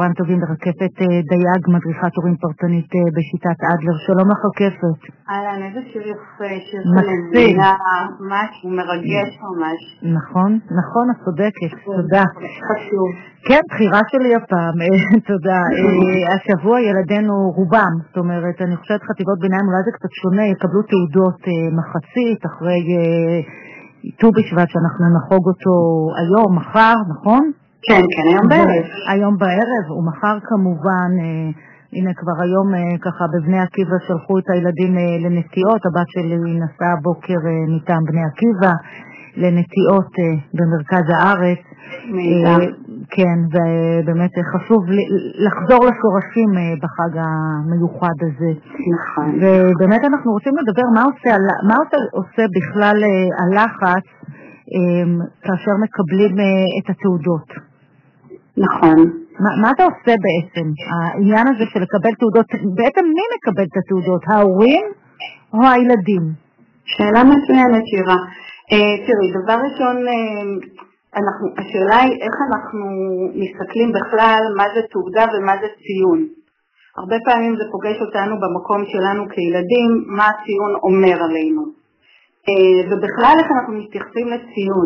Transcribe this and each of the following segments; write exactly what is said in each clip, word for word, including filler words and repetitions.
צהריים טובים ברקפת דייג, מדריכת הורים פרטנית בשיטת אדלר. שלום לך רקפת. אהלן, איזה שיר יפה, שיר מקסים. משהו מרגש ממש. נכון, נכון, את צודקת, תודה. חשוב. כן, בחירה שלי הפעם, תודה. השבוע ילדינו רובם, זאת אומרת, אני חושבת חטיבות ביניים, אולי זה קצת שונה, יקבלו תעודות מחצית אחרי ט"ו בשבט שאנחנו נחוג אותו היום, מחר, נכון? כן, כן, היום בערב. היום בערב, ומחר כמובן, אה, הנה כבר היום אה, ככה בבני עקיבא שלחו את הילדים אה, לנטיעות, הבת שלי נסעה בוקר אה, מטעם בני עקיבא לנטיעות אה, במרכז הארץ. מידע. אה, כן, ובאמת אה, חשוב לחזור לשורשים אה, בחג המיוחד הזה. נכון. ובאמת אנחנו רוצים לדבר מה עושה, מה עושה, עושה בכלל אה, הלחץ אה, כאשר מקבלים אה, את התעודות. נכון. מה, מה אתה עושה בעצם? העניין הזה של לקבל תעודות, בעצם מי מקבל את התעודות? ההורים או הילדים? שאלה מצוינת, שירה. אה, תראי, דבר ראשון, אה, אנחנו, השאלה היא איך אנחנו מסתכלים בכלל מה זה תעודה ומה זה ציון. הרבה פעמים זה פוגש אותנו במקום שלנו כילדים, מה הציון אומר עלינו. אה, ובכלל איך אנחנו מתייחסים לציון.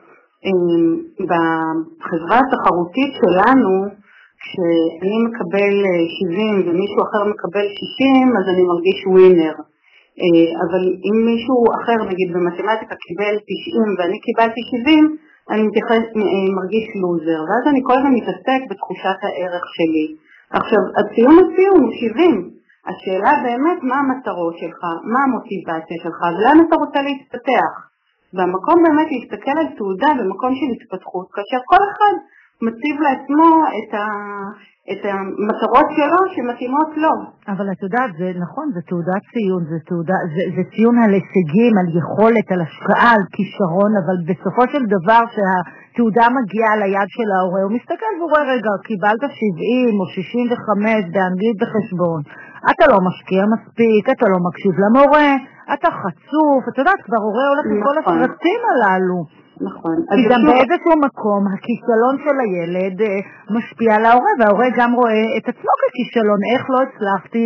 בחברה התחרותית שלנו, כשאני מקבל שבעים ומישהו אחר מקבל שישים, אז אני מרגיש ווינר. אבל אם מישהו אחר, נגיד במתמטיקה, קיבל תשעים ואני קיבלתי שבעים, אני מתייחס, מרגיש לוזר. ואז אני כל הזמן מתעסק בתחושת הערך שלי. עכשיו, הציון הציון הוא שבעים. השאלה באמת מה המטרות שלך, מה המוטיבציה שלך, ולאן אתה רוצה להתפתח. והמקום באמת להסתכל על תעודה במקום של התפתחות, כאשר כל אחד מציב לעצמו את, ה... את המטרות שלו שמתאימות לו. אבל את יודעת, זה נכון, זה תעודת ציון, זה, תעודה, זה, זה ציון על הישגים, על יכולת, על השקעה, על כישרון, אבל בסופו של דבר שהתעודה מגיעה ליד של ההורה, הוא מסתכל ורואה, רגע, קיבלת שבעים או שישים וחמש באנגלית בחשבון, אתה לא משקיע מספיק, אתה לא מקשיב למורה, אתה חצוף, אתה יודעת, כבר הורה הולך עם כל הסרטים הללו. נכון. כי גם באיזשהו מקום, הכישלון של הילד משפיע על ההורה, וההורה גם רואה את עצמו ככישלון, איך לא הצלחתי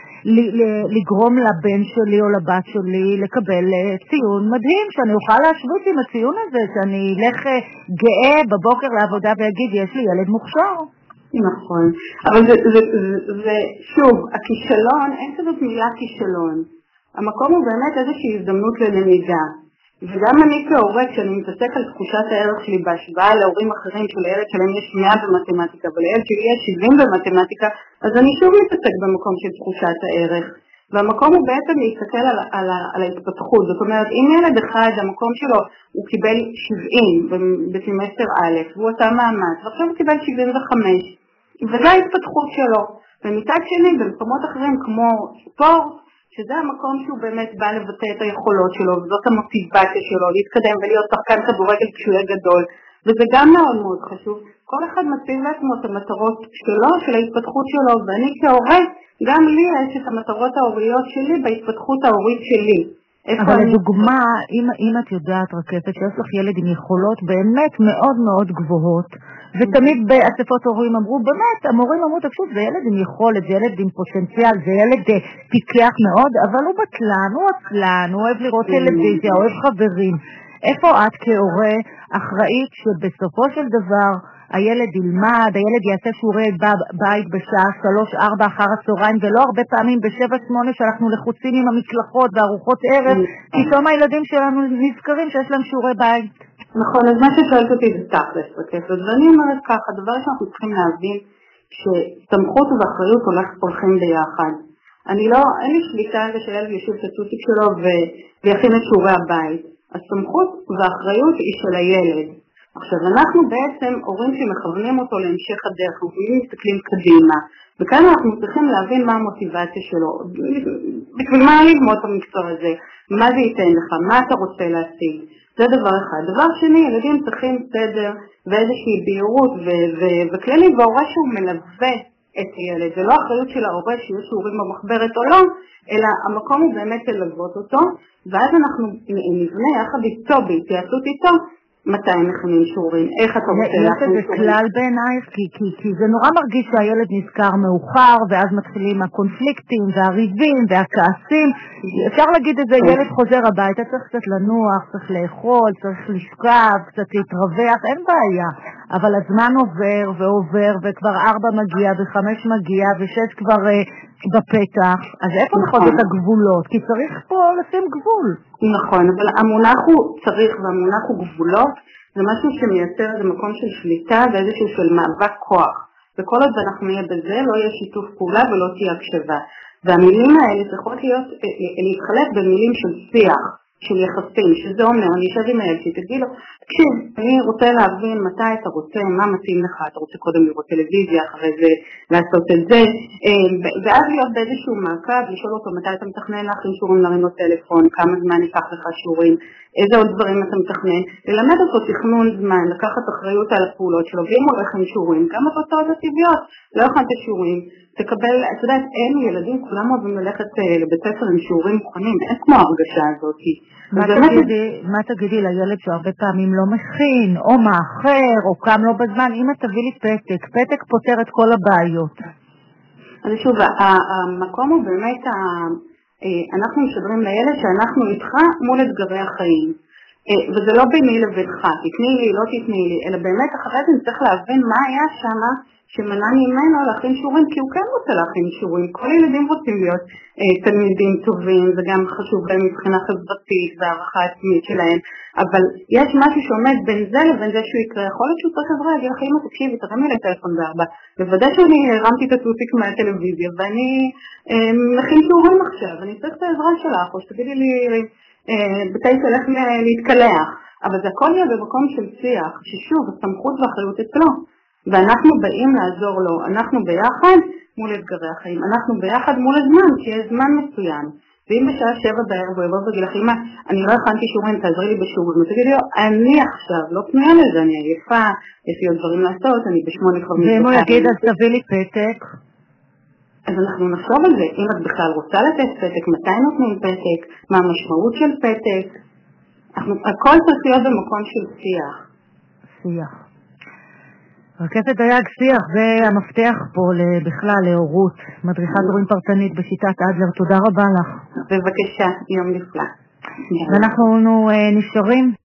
לגרום לבן שלי או לבת שלי לקבל ציון מדהים, שאני אוכל להשוות עם הציון הזה, שאני אלך גאה בבוקר לעבודה ויגיד, יש לי ילד מוכשר. נכון, אבל זה, זה, זה, זה שוב, הכישלון, אין כזאת מילה כישלון. המקום הוא באמת איזושהי הזדמנות ללמידה. וגם אני כהורה, כשאני מתעסק על תחושת הערך שלי בהשוואה להורים אחרים שלילד שלהם יש מאה במתמטיקה, ולילד שלי יש שבעים במתמטיקה, אז אני שוב מתעסק במקום של תחושת הערך. והמקום הוא בעצם להסתכל על, על, על ההתפתחות. זאת אומרת, אם ילד אחד, המקום שלו, הוא קיבל שבעים בסמסטר א', והוא עשה מאמץ, ועכשיו הוא קיבל שבעים וחמש, וזו ההתפתחות שלו. ומצד שני, במקומות אחרים כמו ספורט, שזה המקום שהוא באמת בא לבטא את היכולות שלו, וזאת המוטיבציה שלו, להתקדם ולהיות שחקן כדורגל כשהוא יהיה גדול. וזה גם מאוד מאוד חשוב. כל אחד מציב לעצמו את המטרות שלו, של ההתפתחות שלו, ואני כהורה, גם לי יש את המטרות ההוריות שלי בהתפתחות ההורית שלי. אבל לדוגמה, אם, אם את יודעת רקפת שיש לך ילד עם יכולות באמת מאוד מאוד גבוהות, ותמיד באספות הורים אמרו, באמת, המורים אמרו, תקשוב, זה ילד עם יכולת, זה ילד עם פוטנציאל, זה ילד פיקח מאוד, אבל הוא בטלן, הוא עצלן, הוא אוהב לראות טלוויזיה, אוהב חברים. איפה את כהורה אחראית שבסופו של דבר הילד ילמד, הילד יעשה שיעורי בית בשעה שלוש ארבע אחר הצהריים, ולא הרבה פעמים בשבע שמונה שאנחנו לחוצים עם המקלחות והארוחות ערב, פתאום הילדים שלנו נזכרים שיש להם שיעורי בית. נכון, אז מה ששואלת אותי זה תכלס רקפת, ואני אומרת ככה, דבר שאנחנו צריכים להבין שסמכות ואחריות הולכים ביחד. אני לא, אין לי שליטה על זה שילד ישוב את הטוסיק שלו ויכין את שיעורי הבית. הסמכות והאחריות היא של הילד. עכשיו, אנחנו בעצם הורים שמכוונים אותו להמשך הדרך, אנחנו מסתכלים קדימה, וכאן אנחנו צריכים להבין מה המוטיבציה שלו, בשביל מה ללמוד את המקצוע הזה, מה זה ייתן לך, מה אתה רוצה להשיג, זה דבר אחד. דבר שני, ילדים צריכים סדר ואיזושהי בהירות וכללי, וההורה שהוא מלווה את הילד, זה לא אחריות של ההורה שיהיו שיעורים במחברת או לא, אלא המקום הוא באמת ללוות אותו, ואז אנחנו נבנה יחד איתו, בהתייעצות איתו, מתי הם מכינים שיעורים, איך אתה רוצה להכין שיעורים. יש איזה כלל בעינייך, כי, כי, כי זה נורא מרגיש שהילד נזכר מאוחר, ואז מתחילים הקונפליקטים והריבים והכעסים. אפשר להגיד את זה, ילד חוזר הביתה, צריך קצת לנוח, צריך לאכול, צריך לשכב, קצת להתרווח, אין בעיה. אבל הזמן עובר ועובר, וכבר ארבע מגיע וחמש מגיע ושש כבר אה, בפתח. אז איפה נכון את הגבולות? כי צריך פה לשים גבול. נכון, אבל המונח הוא צריך והמונח הוא גבולות, זה משהו שמייצר איזה מקום של שליטה ואיזשהו של מאבק כוח. וכל עוד אנחנו נהיה בזה, לא יהיה שיתוף פעולה ולא תהיה הקשבה. והמילים האלה צריכות להיות, להתחלק במילים של שיח, של יחסים, שזה אומר, אני אשב עם הילד, תגיד לו, תקשיב, אני רוצה להבין מתי אתה רוצה, מה מתאים לך, אתה רוצה קודם לראות טלוויזיה, אחרי זה לעשות את זה, ואז להיות באיזשהו מעקב, לשאול אותו מתי אתה מתכנן להכין שיעורים, להרים לו טלפון, כמה זמן ייקח לך שיעורים, איזה עוד דברים אתה מתכנן, ללמד אותו תכנון זמן, לקחת אחריות על הפעולות שלו, ואם הוא הולך עם שיעורים, גם התוצאות הטבעיות, לא הכנת שיעורים, תקבל, את יודעת, אין ילדים, כולם אוהבים ללכת לבית ספר עם שיעורים מוכנים, אין כמו הרגשה הזאת. מה תגידי, מה תגידי לילד שהרבה פעמים לא מכין, או מאחר, או קם לא בזמן, אם את תביא לי פתק, פתק פותר את כל הבעיות. אז שוב, המקום הוא באמת, אנחנו משדרים לילד שאנחנו איתך מול אתגרי החיים. וזה לא ביני לבינך, תתני לי, לא תתני לי, אלא באמת אחרי זה צריך להבין מה היה שם שמנע ממנו להכין שיעורים, כי הוא כן רוצה להכין שיעורים. כל ילדים רוצים להיות אה, תלמידים טובים, זה גם חשוב להם מבחינה חברתית והערכה עצמית שלהם, אבל יש משהו שעומד בין זה לבין זה שהוא יקרה. יכול להיות שהוא צריך עזרה, יגיד לך, אמא תקשיבי, תרמי לי טלפון בארבע, בוודא שאני הרמתי את הטוסיק מהטלוויזיה ואני אה, מכין שיעורים עכשיו, אני צריך את העזרה שלך, או שתגידי לי אה, בתי תלך להתקלח, אבל זה הכל יהיה במקום של שיח, ששוב, הסמכות והאחריות אצלו. ואנחנו באים לעזור לו, אנחנו ביחד מול אתגרי החיים, אנחנו ביחד מול הזמן, שיהיה זמן מצוין. ואם בשעה שבע בערב הוא יבוא וגיד לך, אמא, אני לא הכנתי שיעורים, תעזרי לי בשיעורים, ותגיד לי, אני עכשיו לא פנויה לזה, אני עייפה, יש לי עוד דברים לעשות, אני בשמונה כבר מתבחר. ואם הוא יגיד, אז תביא לי פתק? אז אנחנו נחשוב על זה, אם את בכלל רוצה לתת פתק, מתי נותנים פתק, מה המשמעות של פתק, אנחנו, הכל צריך להיות במקום של שיח. שיח. רקפת דייג, שיח, זה המפתח פה בכלל להורות, מדריכת הורים פרטנית בשיטת אדלר, תודה רבה לך. בבקשה, יום נפלא. ואנחנו נשארים